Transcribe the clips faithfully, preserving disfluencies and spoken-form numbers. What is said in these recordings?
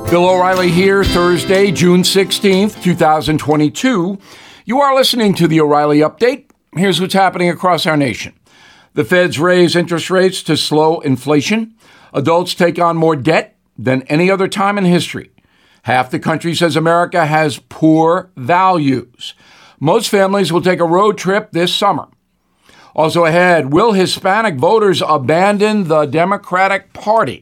Bill O'Reilly here, Thursday, June sixteenth, twenty twenty-two. You are listening to the O'Reilly Update. Here's what's happening across our nation. The Feds raise interest rates to slow inflation. Adults take on more debt than any other time in history. Half the country says America has poor values. Most families will take a road trip this summer. Also ahead, will Hispanic voters abandon the Democratic Party?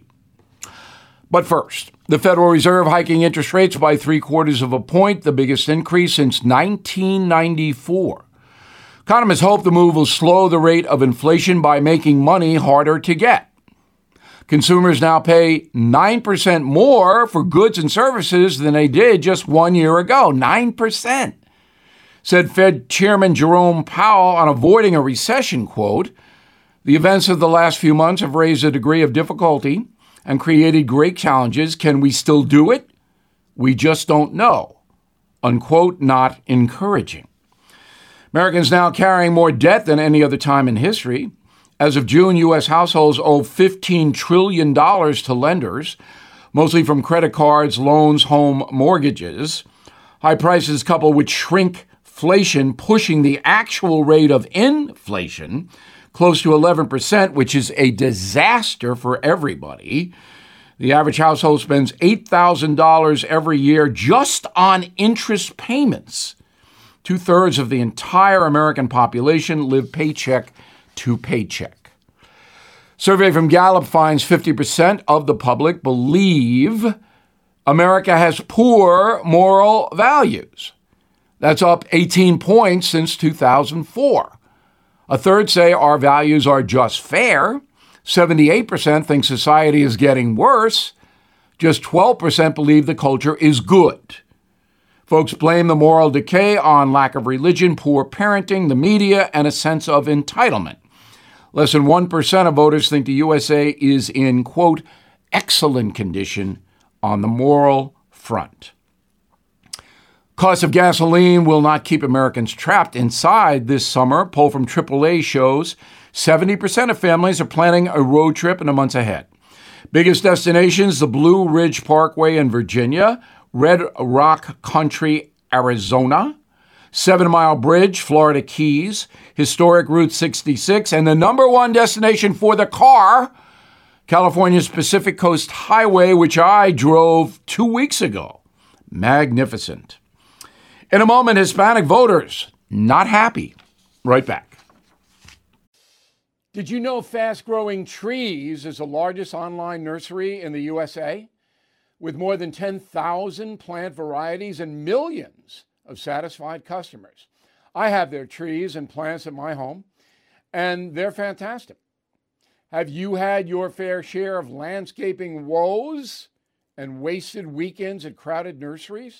But first, the Federal Reserve hiking interest rates by three quarters of a point, the biggest increase since nineteen ninety-four. Economists hope the move will slow the rate of inflation by making money harder to get. Consumers now pay nine percent more for goods and services than they did just one year ago. nine percent, said Fed Chairman Jerome Powell on avoiding a recession, quote, "The events of the last few months have raised a degree of difficulty and created great challenges. Can we still do it? We just don't know." Unquote, not encouraging. Americans now carrying more debt than any other time in history. As of June, U S households owe fifteen trillion dollars to lenders, mostly from credit cards, loans, home mortgages. High prices coupled with shrinkflation pushing the actual rate of inflation close to eleven percent, which is a disaster for everybody. The average household spends eight thousand dollars every year just on interest payments. Two-thirds of the entire American population live paycheck to paycheck. Survey from Gallup finds fifty percent of the public believe America has poor moral values. That's up eighteen points since two thousand four. A third say our values are just fair. seventy-eight percent think society is getting worse. Just twelve percent believe the culture is good. Folks blame the moral decay on lack of religion, poor parenting, the media, and a sense of entitlement. Less than one percent of voters think the U S A is in, quote, excellent condition on the moral front. Cost of gasoline will not keep Americans trapped inside this summer. A poll from triple A shows seventy percent of families are planning a road trip in the months ahead. Biggest destinations, the Blue Ridge Parkway in Virginia, Red Rock Country, Arizona, Seven Mile Bridge, Florida Keys, historic Route sixty-six, and the number one destination for the car, California's Pacific Coast Highway, which I drove two weeks ago. Magnificent. In a moment, Hispanic voters not happy. Right back. Did you know Fast Growing Trees is the largest online nursery in the U S A? With more than ten thousand plant varieties and millions of satisfied customers. I have their trees and plants at my home, and they're fantastic. Have you had your fair share of landscaping woes and wasted weekends at crowded nurseries?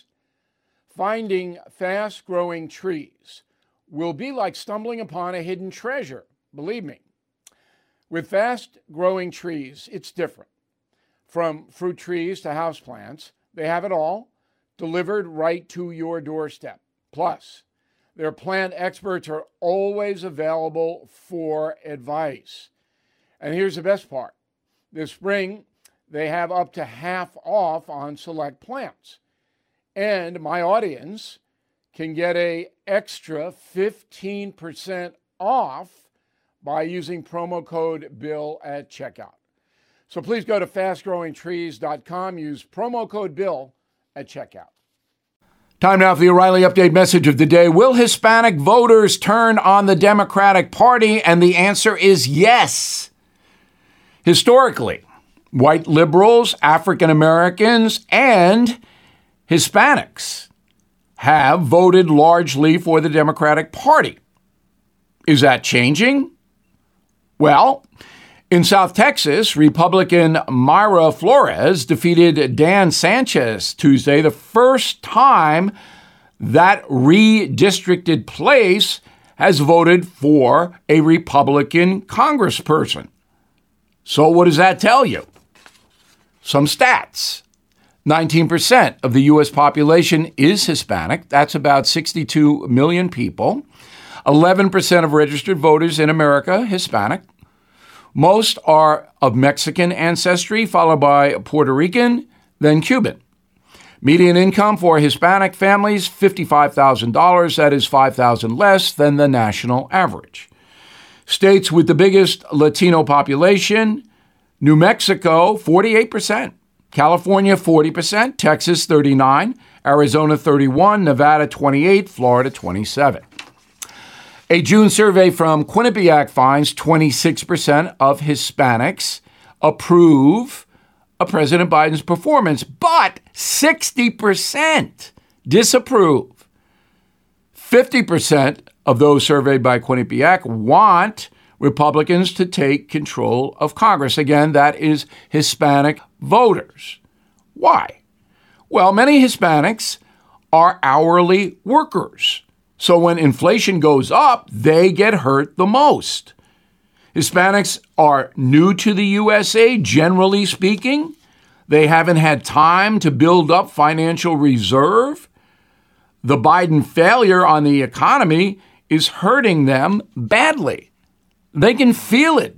Finding fast-growing trees will be like stumbling upon a hidden treasure, believe me. With fast-growing trees, it's different. From fruit trees to houseplants, they have it all delivered right to your doorstep. Plus, their plant experts are always available for advice. And here's the best part. This spring, they have up to half off on select plants. And my audience can get an extra fifteen percent off by using promo code BILL at checkout. So please go to fast growing trees dot com, use promo code BILL at checkout. Time now for the O'Reilly Update message of the day. Will Hispanic voters turn on the Democratic Party? And the answer is yes. Historically, white liberals, African Americans, and Hispanics have voted largely for the Democratic Party. Is that changing? Well, in South Texas, Republican Mayra Flores defeated Dan Sanchez Tuesday, the first time that redistricted place has voted for a Republican congressperson. So what does that tell you? Some stats. nineteen percent of the U S population is Hispanic. That's about sixty-two million people. eleven percent of registered voters in America, Hispanic. Most are of Mexican ancestry, followed by Puerto Rican, then Cuban. Median income for Hispanic families, fifty-five thousand dollars. That is five thousand dollars less than the national average. States with the biggest Latino population, New Mexico, forty-eight percent. California, forty percent. Texas, thirty-nine percent. Arizona, thirty-one percent. Nevada, twenty-eight percent. Florida, twenty-seven percent. A June survey from Quinnipiac finds twenty-six percent of Hispanics approve of President Biden's performance, but sixty percent disapprove. fifty percent of those surveyed by Quinnipiac want Republicans to take control of Congress. Again, that is Hispanic voters. Why? Well, many Hispanics are hourly workers. So when inflation goes up, they get hurt the most. Hispanics are new to the U S A, generally speaking. They haven't had time to build up financial reserve. The Biden failure on the economy is hurting them badly. They can feel it.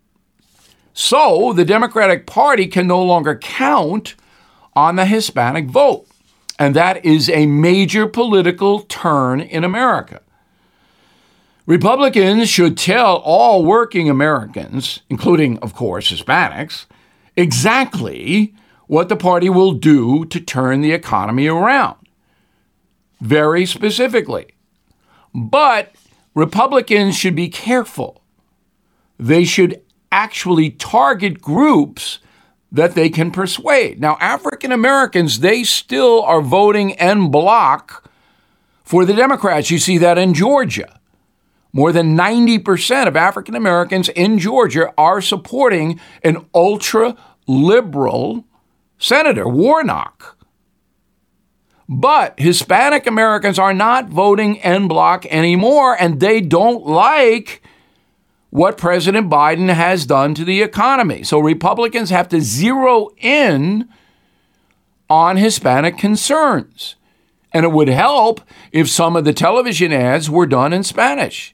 So the Democratic Party can no longer count on the Hispanic vote. And that is a major political turn in America. Republicans should tell all working Americans, including, of course, Hispanics, exactly what the party will do to turn the economy around. Very specifically. But Republicans should be careful. They should actually target groups that they can persuade. Now, African Americans, they still are voting en bloc for the Democrats. You see that in Georgia. More than ninety percent of African Americans in Georgia are supporting an ultra-liberal Senator Warnock. But Hispanic Americans are not voting en bloc anymore, and they don't like what President Biden has done to the economy. So Republicans have to zero in on Hispanic concerns. And it would help if some of the television ads were done in Spanish.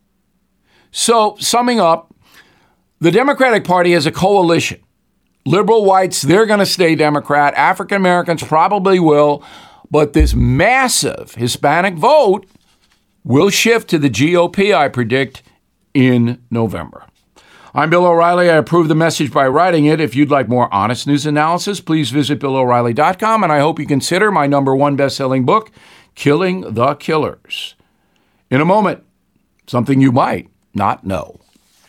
So summing up, the Democratic Party is a coalition. Liberal whites, they're going to stay Democrat. African Americans probably will. But this massive Hispanic vote will shift to the G O P, I predict, in November. I'm Bill O'Reilly. I approve the message by writing it. If you'd like more honest news analysis, please visit bill o'reilly dot com, and I hope you consider my number one best-selling book, Killing the Killers. In a moment, something you might not know.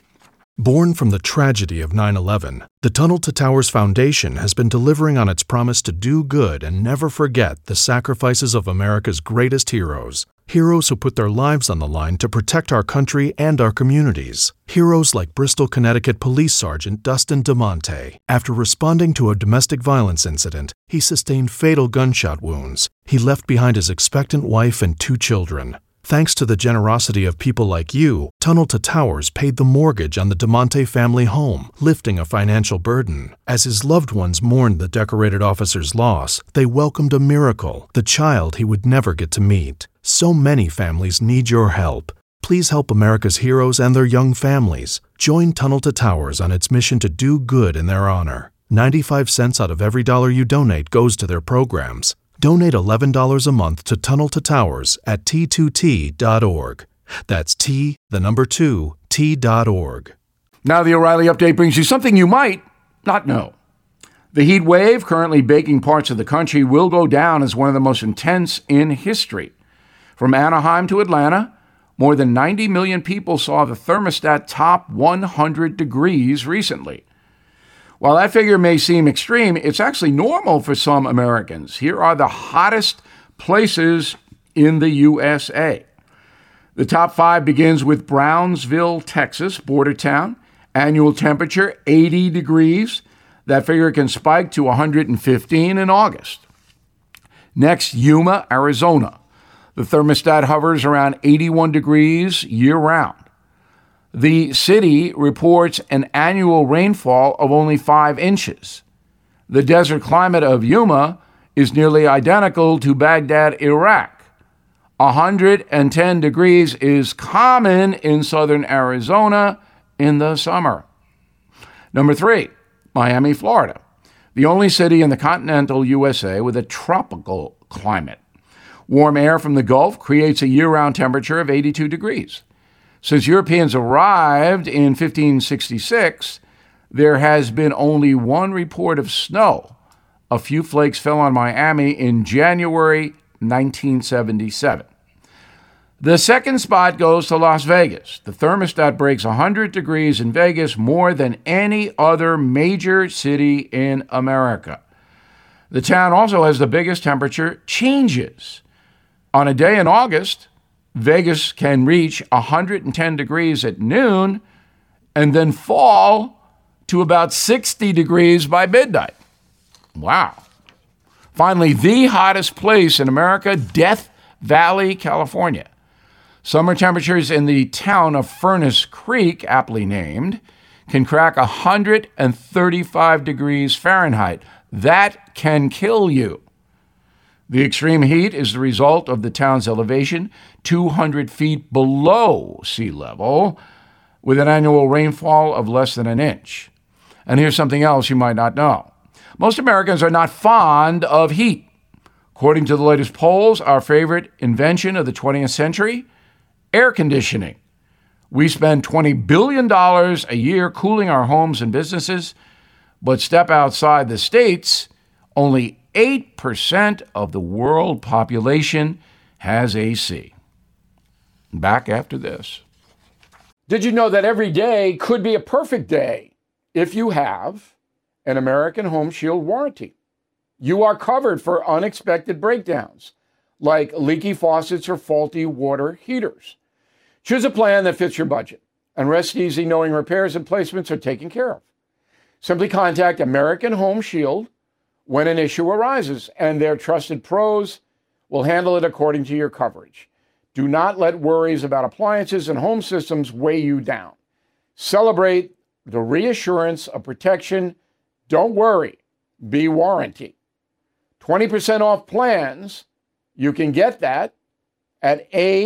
Born from the tragedy of nine eleven, the Tunnel to Towers Foundation has been delivering on its promise to do good and never forget the sacrifices of America's greatest heroes. Heroes who put their lives on the line to protect our country and our communities. Heroes like Bristol, Connecticut Police Sergeant Dustin DeMonte. After responding to a domestic violence incident, he sustained fatal gunshot wounds. He left behind his expectant wife and two children. Thanks to the generosity of people like you, Tunnel to Towers paid the mortgage on the DeMonte family home, lifting a financial burden. As his loved ones mourned the decorated officer's loss, they welcomed a miracle, the child he would never get to meet. So many families need your help. Please help America's heroes and their young families. Join Tunnel to Towers on its mission to do good in their honor. ninety-five cents out of every dollar you donate goes to their programs. Donate eleven dollars a month to Tunnel to Towers at T two T dot org. That's T, the number two, T dot org. Now the O'Reilly Update brings you something you might not know. The heat wave currently baking parts of the country will go down as one of the most intense in history. From Anaheim to Atlanta, more than ninety million people saw the thermostat top one hundred degrees recently. While that figure may seem extreme, it's actually normal for some Americans. Here are the hottest places in the U S A. The top five begins with Brownsville, Texas, border town. Annual temperature, eighty degrees. That figure can spike to one hundred fifteen in August. Next, Yuma, Arizona. The thermostat hovers around eighty-one degrees year-round. The city reports an annual rainfall of only five inches. The desert climate of Yuma is nearly identical to Baghdad, Iraq. one hundred ten degrees is common in southern Arizona in the summer. Number three, Miami, Florida. the only city in the continental U S A with a tropical climate. Warm air from the Gulf creates a year-round temperature of eighty-two degrees. Since Europeans arrived in fifteen sixty-six, there has been only one report of snow. A few flakes fell on Miami in January nineteen seventy-seven. The second spot goes to Las Vegas. The thermostat breaks one hundred degrees in Vegas more than any other major city in America. The town also has the biggest temperature changes. On a day in August, Vegas can reach one hundred ten degrees at noon and then fall to about sixty degrees by midnight. Wow. Finally, the hottest place in America, Death Valley, California. Summer temperatures in the town of Furnace Creek, aptly named, can crack one hundred thirty-five degrees Fahrenheit. That can kill you. The extreme heat is the result of the town's elevation two hundred feet below sea level, with an annual rainfall of less than an inch. And here's something else you might not know. Most Americans are not fond of heat. According to the latest polls, our favorite invention of the twentieth century, air conditioning. We spend twenty billion dollars a year cooling our homes and businesses, but step outside the states, only eight percent of the world population has A C. Back after this. Did you know that every day could be a perfect day if you have an American Home Shield warranty? You are covered for unexpected breakdowns, like leaky faucets or faulty water heaters. Choose a plan that fits your budget and rest easy knowing repairs and placements are taken care of. Simply contact American Home Shield when an issue arises, and their trusted pros will handle it according to your coverage. Do not let worries about appliances and home systems weigh you down. Celebrate the reassurance of protection. Don't worry, be warranty. twenty percent off plans. You can get that at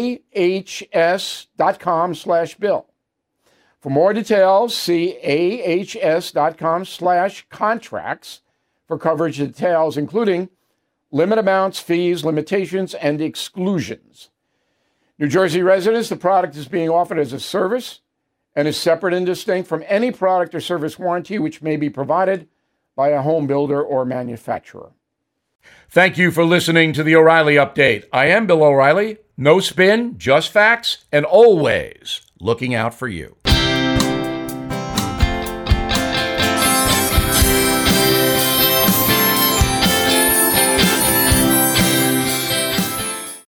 ahs.com slash bill. For more details, see ahs.com slash contracts for coverage details, including limit amounts, fees, limitations, and exclusions. New Jersey residents, the product is being offered as a service and is separate and distinct from any product or service warranty which may be provided by a home builder or manufacturer. Thank you for listening to the O'Reilly Update. I am Bill O'Reilly. No spin, just facts, and always looking out for you.